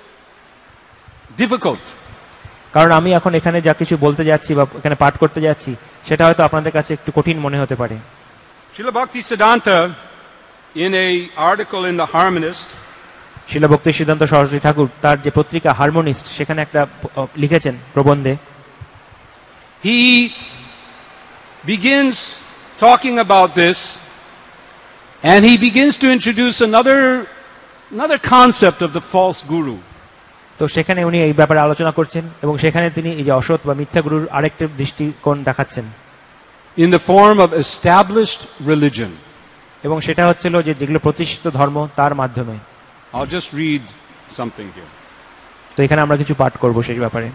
difficult. কারণ আমি এখন এখানে যা কিছু বলতে যাচ্ছি বা এখানে পাঠ করতে যাচ্ছি সেটা হয়তো আপনাদের কাছে একটু কঠিন মনে হতে পারে। Srila Bhaktisiddhanta, in a article in the Harmonist, শিলা ভক্তিসিদ্ধান্ত সরস্বতী ঠাকুর তার যে পত্রিকা হারমোনিস্ট সেখানে একটা লিখেছেন প্রবন্ধে। he begins talking about this, and he begins to introduce another concept of the false guru. তো সেখানে উনি এই ব্যাপারে আলোচনা করছেন এবং সেখানে তিনি এই যে অসৎ বা মিথ্যা গুরুর আরেকটা দৃষ্টিকোণ দেখাচ্ছেন। In the form of established religion. এবং সেটা হচ্ছিল যে যেগুলো প্রতিষ্ঠিত ধর্ম তার মাধ্যমে। I'll just read something here. তো এখানে আমরা কিছু পাঠ করব সেই ব্যাপারে।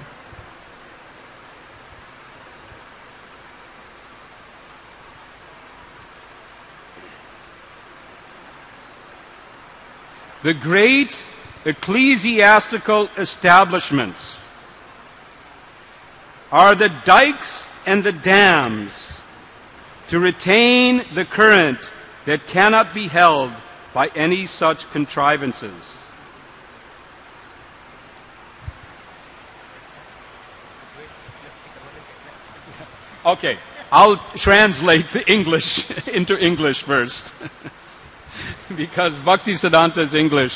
The great ecclesiastical establishments are the dikes and the dams to retain the current that cannot be held by any such contrivances. Okay, I'll translate the English into English first. Because Bhaktisiddhanta's English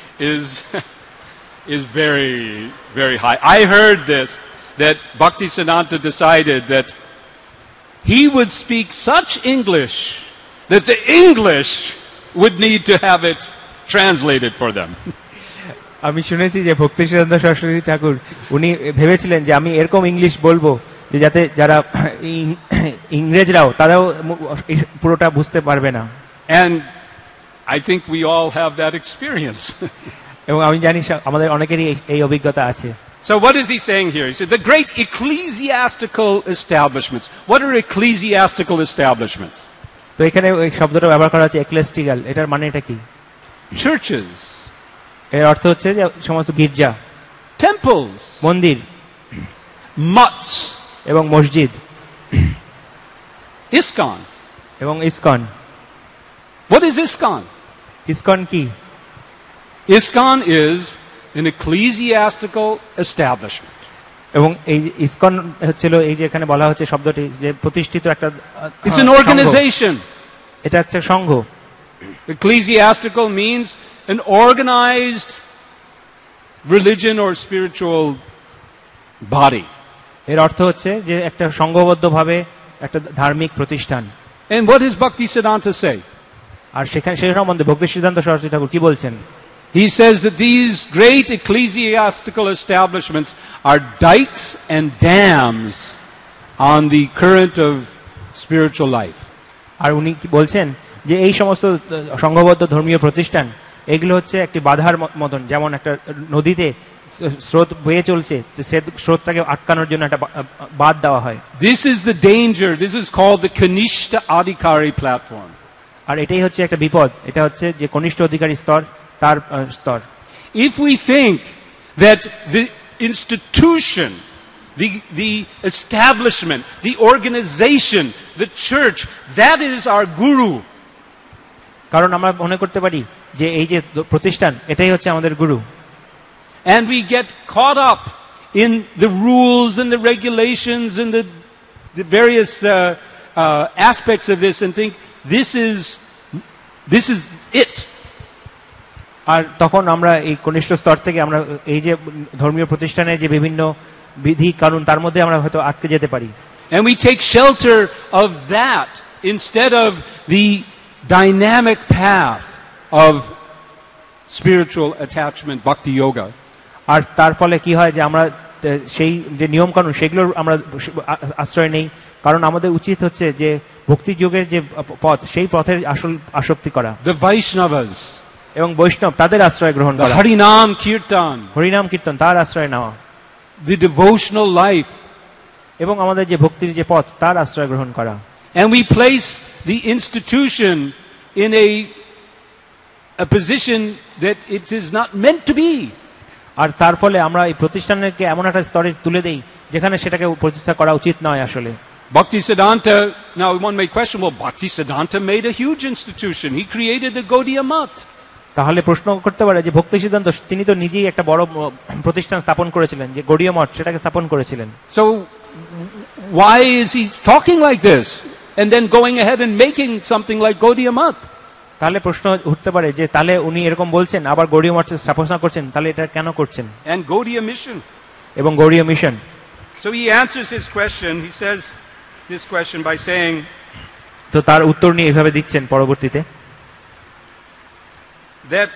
is very, very high. I heard this, that Bhaktisiddhanta decided that he would speak such English that the English would need to have it translated for them. আমি শুনেছি যে ভক্তিসিদ্ধান্ত সরস্বতী ঠাকুর উনি ভেবেছিলেন যে আমি এরকম English বলবো যে যাতে যারা ইংরেজরাও তারাও পুরোটা বুঝতে পারবে না। And I think we all have that experience. এবং আমি জানি আমাদের অনেকেরই এই অভিজ্ঞতা আছে। So what is he saying here? He said the great ecclesiastical establishments. What are ecclesiastical establishments? তো এখানে এই শব্দটা ব্যবহার করা হচ্ছে এক্লেসটিক্যাল, এটার মানে এটা কি? Churches. এর অর্থ হচ্ছে যে সমস্ত গির্জা, temples, মন্দির, mutts এবং মসজিদ, ISKCON এবং ISKCON. What is ISKCON? ISKCON কি? ISKCON is an ecclesiastical establishment. এবং এই ইসকন হচ্ছিল এই যে এখানে বলা হচ্ছে শব্দটি যে প্রতিষ্ঠিত একটা, it's an organization. এটা একটা সংঘ। Ecclesiastical means an organized religion or spiritual body. এর অর্থ হচ্ছে যে একটা সংঘবদ্ধভাবে একটা ধার্মিক প্রতিষ্ঠান। And what does Bhaktisiddhanta say? আর সেখানে সেই সম্বন্ধে ভক্তিসিদ্ধান্ত সরস্বতী ঠাকুর কি বলছেন? He says that these great ecclesiastical establishments are dikes and dams on the current of spiritual life. আর উনি কি বলছেন যে এই সমস্ত সংঘবদ্ধ ধর্মীয় প্রতিষ্ঠান এগুলো হচ্ছে একটি বাধার মতন, যেমন একটা নদীতে স্রোত বয়ে চলছে, সে স্রোতটাকে আটকানোর জন্য একটা বাঁধ দেওয়া হয়। This is the danger. This is called the Kanishta Adhikari platform. আর এটাই হচ্ছে একটা বিপদ, এটা হচ্ছে যে কনিষ্ঠ অধিকারী স্তর, তার স্তর। If we think that the institution, the establishment, the organization, the church, that is our guru. কারণ আমরা মনে করতে পারি যে এই যে প্রতিষ্ঠান, এটাই হচ্ছে আমাদের গুরু। And we get caught up in the rules and the regulations and the various aspects of this and think this is it. আর তখন আমরা এই কনিষ্ঠ স্তর থেকে আমরা এই যে ধর্মীয় প্রতিষ্ঠানে যে বিভিন্ন বিধি কানুন, তার মধ্যে আমরা হয়তো আটকে যেতে পারি। And we take shelter of that instead of the dynamic path of spiritual attachment, bhakti yoga. আর তার ফলে কি হয় যে আমরা সেই যে নিয়ম কানুন সেগুলোর আমরা আশ্রয় নেই, কারণ আমাদের উচিত হচ্ছে যে ভক্তি যোগের যে পথ, সেই পথের আসল আসক্তি করা। The Vaishnavas এবং বৈষ্ণব, তাদের আশ্রয় গ্রহণ করা। Harinam Kirtan, হরিনাম কীর্তন, তার আশ্রয় নেওয়া। The devotional life, এবং আমাদের যে ভক্তির যে পথ, তার আশ্রয় গ্রহণ করা। And we place the institution in a position that it is not meant to be. আর তার ফলে আমরা এই প্রতিষ্ঠানকে এমন একটা স্তরে তুলে দেই যেখানে সেটাকে প্রতিষ্ঠা করা উচিত নয় আসলে। Bhaktisiddhanta, now one may question, well, Bhaktisiddhanta made a huge institution. He created the Gaudiya Math. তাহলে প্রশ্ন করতে পারে যে ভক্তি সিদ্ধান্ত, তিনি তো নিজেই একটা বড় প্রতিষ্ঠান স্থাপন করেছিলেন, যে গৌড়ীয় মঠ, সেটাকে স্থাপন করেছিলেন। So why is he talking like this and then going ahead and making something like Gaudiya Math? তাহলে প্রশ্ন উঠতে পারে যে তাহলে উনি এরকম বলছেন, আবার গৌড়ীয় মঠ স্থাপনা করছেন, তাহলে এটা কেন করছেন? And Gaudiya Mission. এবং Gaudiya mission. So he answers his question. He says this question by saying, তো তার উত্তর নিয়ে এইভাবে দিচ্ছেন পরবর্তীতে, that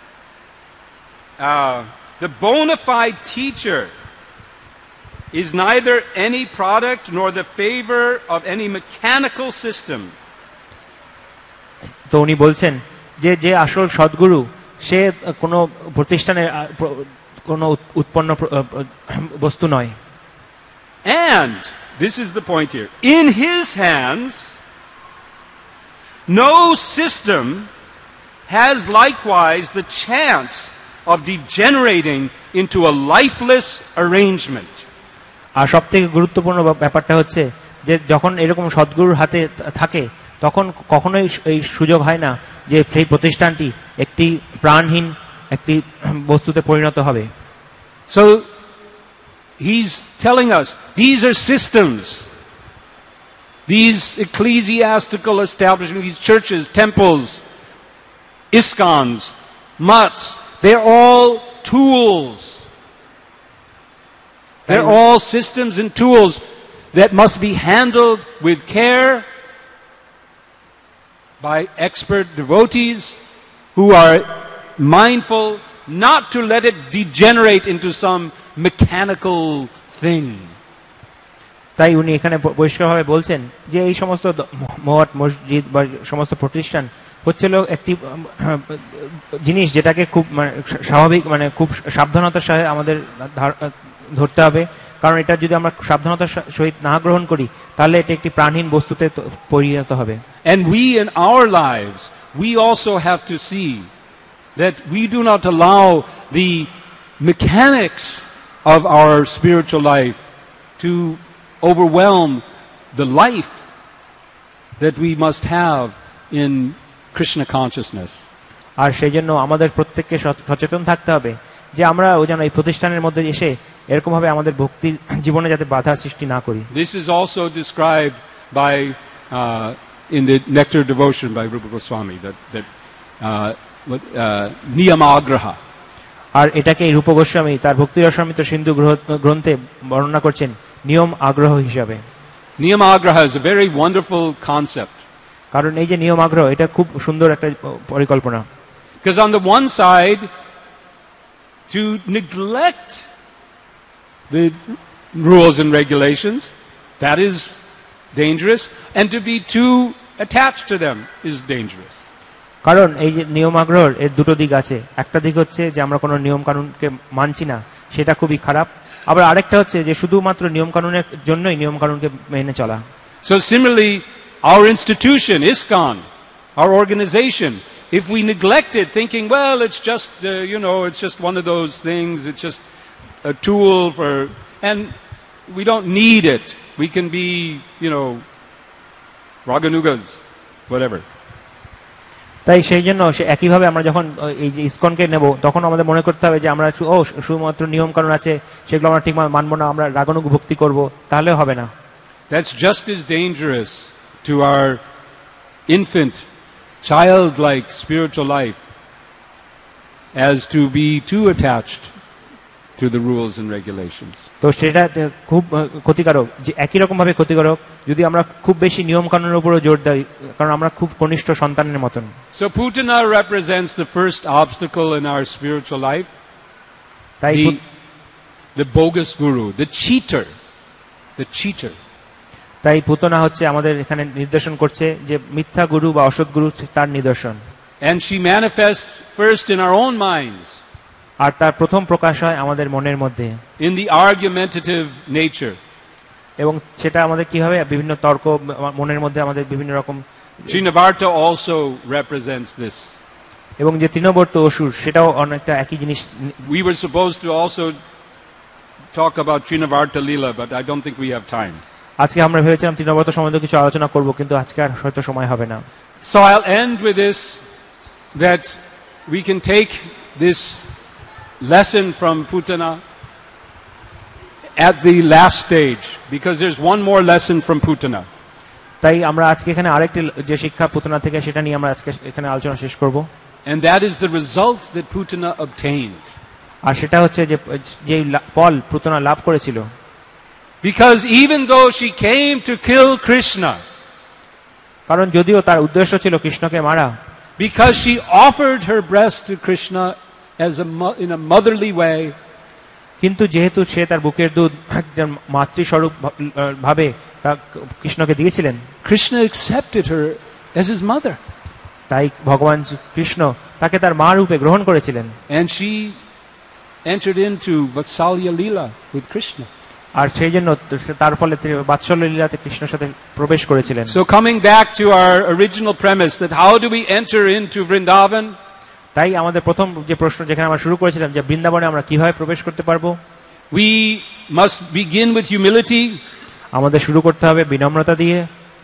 the bona fide teacher is neither any product nor the favor of any mechanical system. তো উনি বলছেন যে যে আসল সদ্গুরু, সে কোনো প্রতিষ্ঠানের কোনো উৎপন্ন বস্তু নয়। And this is the point here. In his hands, no system has likewise the chance of degenerating into a lifeless arrangement. আর সবথেকে গুরুত্বপূর্ণ ব্যাপারটা হচ্ছে যে যখন এরকম সদ্গুরুর হাতে থাকে, তখন কখনোই এই সুযোগ হয় না যে সেই প্রতিষ্ঠানটি একটি প্রাণহীন একটি বস্তুতে পরিণত হবে। So he's telling us these are systems. These ecclesiastical establishments, these churches, temples, ISKCONs, mutts, they're all tools. They're all systems and tools that must be handled with care by expert devotees who are mindful not to let it degenerate into some mechanical thing. তাই উনি এখানে পরিষ্কারভাবে বলছেন যে এই সমস্ত মঠ, মসজিদ বা সমস্ত প্রতিষ্ঠান হচ্ছিল একটি জিনিস যেটাকে খুব স্বাভাবিক, খুব সাবধানতার সাথে আমাদের ধরতে হবে, কারণ এটা যদি আমরা সাবধানতার সহিত না গ্রহণ করি তাহলে এটা একটি প্রাণহীন বস্তুতে পরিণত হবে। And we in our lives, we also have to see that we do not allow the mechanics of our spiritual life to overwhelm the life that we must have in Krishna consciousness. আর সেই জন্য আমাদের প্রত্যেককে সচেতন থাকতে হবে যে আমরা ওই যেন এই প্রতিষ্ঠানের মধ্যে এসে এরকম ভাবে আমাদের ভক্তি জীবনে যাতে বাধা সৃষ্টি না করি। This is also described by in the Nectar Devotion by Rupa Goswami, that niyamagraha. আর এটাকে রূপ গোস্বামী তার ভক্তি রসামৃত সিন্ধু গ্রন্থে বর্ণনা করছেন নিয়ম আগ্রহ হিসাবে। Niyamagraha is a very wonderful concept. কারণ এই যে নিয়ম আগ্রহ, এটা খুব সুন্দর একটা পরিকল্পনা। Because on the one side, to neglect the rules and regulations, that is dangerous, and to be too attached to them is dangerous. কারণ এই যে নিয়ম আগ্রহের এর দুটো দিক আছে, একটা দিক হচ্ছে যে আমরা কোনো নিয়ম কানুনকে মানছি না, সেটা খুবই খারাপ। আবার আরেকটা হচ্ছে যে শুধুমাত্র নিয়ম কানুনের জন্যই নিয়ম কানুনকে মেনে চলা। So similarly, our institution, ISKCON, our organization, if we neglect it thinking, well, it's just, it's just one of those things, it's just a tool for, and we don't need it. We can be, Raganugas, whatever. তাই সেই জন্য একইভাবে আমরা যখন এই যে ইসকনকে নেব তখন আমাদের মনে করতে হবে যে আমরা শুধুমাত্র নিয়ম কানুন আছে সেগুলো আমরা ঠিক মানবো না, আমরা রাগানুগ ভক্তি করব, তাহলে হবে না। That's just as dangerous to our infant, childlike spiritual life as to be too attached to the rules and regulations. তো সেটা খুব ক্ষতিকারক, যে একই রকম ভাবে ক্ষতিকারক যদি আমরা খুব বেশি নিয়ম কানুনের উপর জোর দেই, কারণ আমরা খুব কনিষ্ঠ সন্তানের মতন। So Putana represents the first obstacle in our spiritual life. তাই the bogus guru, the cheater. তাই পুতনা হচ্ছে আমাদের এখানে নির্দেশন করছে যে মিথ্যা গুরু বা অসৎ গুরু তার নিদর্শন। And she manifests first in our own minds. আর তার প্রথম প্রকাশ হয় আমাদের মনের মধ্যে, in the argumentative nature. এবং সেটা আমাদের কিভাবে বিভিন্ন তর্ক মনের মধ্যে আমাদের বিভিন্ন রকম। Trinavarta also represents this. এবং যে তৃণবর্ত অসুর সেটাও অনেকটা একই জিনিস। We were supposed to also talk about Trinavarta Leela, but I don't think we have time. আজকে আমরা ভেবেছিলাম তৃণবর্ত সম্বন্ধে কিছু আলোচনা করব, কিন্তু আজকে আর হয়তো সময় হবে না। So I'll end with this, that we can take this lesson from Putana at the last stage, because there's one more lesson from Putana. তাই আমরা আজকে এখানে আরেকটি যে শিক্ষা পুতনা থেকে সেটা নিয়ে আমরা আজকে এখানে আলোচনা শেষ করব। And that is the result that Putana obtained. আর সেটা হচ্ছে যে ফল পুতনা লাভ করেছিল। Because even though she came to kill Krishna, কারণ যদিও তার উদ্দেশ্য ছিল কৃষ্ণকে মারা, because she offered her breast to Krishna in a motherly way, কিন্তু যেহেতু সে তার বুকের দুধ একজন মাতৃস্বরূপ ভাবে তা কৃষ্ণকে দিয়েছিলেন, Krishna accepted her as his mother. তাই ভগবান কৃষ্ণ তাকে তার মা রূপে গ্রহণ করেছিলেন। And she entered into Vatsalya Leela with Krishna. আর সেই জন্য তার ফলে তিনি বাৎসল্য লীলাতে কৃষ্ণের সাথে প্রবেশ করেছিলেন। So coming back to our original premise, that how do we enter into Vrindavan? তাই আমাদের প্রথম যে প্রশ্ন যেখানে আমরা শুরু করেছিলাম যে বৃন্দাবনে আমরা কিভাবে প্রবেশ করতে পারবো, we must begin with humility, আমাদের শুরু করতে হবে বিনম্রতা দিয়ে,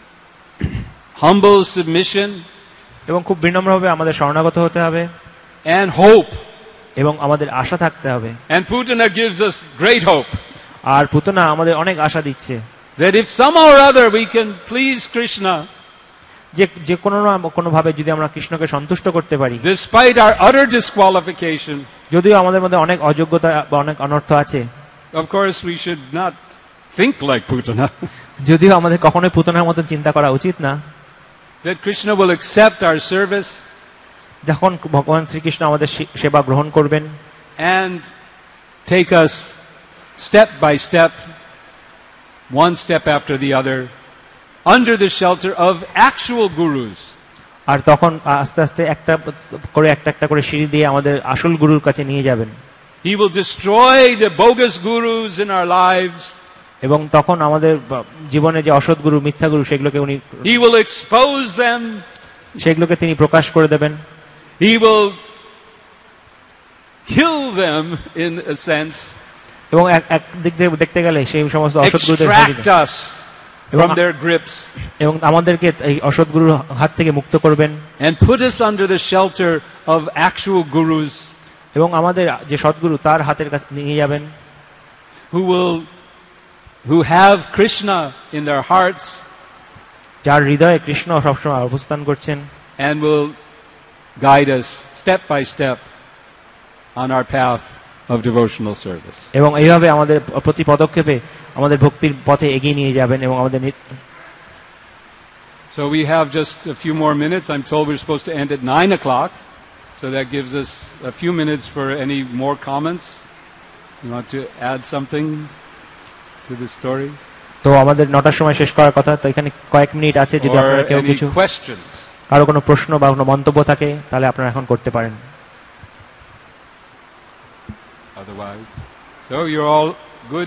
humble submission, এবং খুব বিনম্রভাবে আমাদের শরণাগত হতে হবে, and hope, এবং আমাদের আশা থাকতে হবে। And Putana gives us great hope. আর পুতনা আমাদের অনেক আশা দিচ্ছে that if somehow or other we can please Krishna, যে কোনো ভাবে যদি আমরা কৃষ্ণকে সন্তুষ্ট করতে পারি, despite our utter disqualification, যদিও আমাদের মধ্যে অনেক অযোগ্যতা বা অনেক অনর্থ আছে, of course we should not think like Putana, যদিও আমাদের কখনোই পুতনার মতন চিন্তা করা উচিত না, that Krishna will accept our service, যখন ভগবান শ্রীকৃষ্ণ আমাদের সেবা গ্রহণ করবেন and take us step by step, one step after the other, under the shelter of actual gurus. আর তখন আস্তে আস্তে একটা করে সিঁড়ি দিয়ে আমাদের আসল গুরুর কাছে নিয়ে যাবেন। He will destroy the bogus gurus in our lives, এবং তখন আমাদের জীবনে যে অসৎ গুরু মিথ্যা গুরু সেগুলোকে উনি He will expose them, সেগুলোকে তিনি প্রকাশ করে দেবেন। He will kill them in a sense, এবং এক দিক থেকে দেখতে গেলে সেই সমস্ত অসৎ গুরুদের extract us from their grips, এবং আমাদেরকে এই অসৎ গুরুর হাত থেকে মুক্ত করবেন, and put us under the shelter of actual gurus, এবং আমাদের যে সৎগুরু তার হাতের কাছে নিয়ে যাবেন, who have Krishna in their hearts, যার হৃদয়ে কৃষ্ণ সবসময় অবস্থান করছেন, and will guide us step by step on our path of devotional service. এবং এইভাবে আমাদের প্রতি পদক্ষেপে আমাদের ভক্তির পথে এগিয়ে নিয়ে যাবেন। এবং আমাদের So we have just a few more minutes. I'm told we're supposed to end at 9 o'clock. So that gives us a few minutes for any more comments. You want to add something to the story? তো আমাদের 9টার সময় শেষ করার কথা, তো এখানে কয়েক minute আছে, যদি আপনারা কেউ কিছু কারো কোনো প্রশ্ন বা কোনো মন্তব্য থাকে তাহলে আপনারা এখন করতে পারেন। Otherwise So you're all good?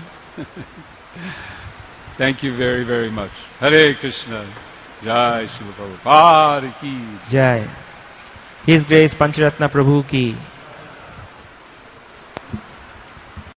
Thank you very, very much. Hare Krishna. Jai Srila Prabhupada ki. Jai. His Grace Pancharatna Prabhu ki.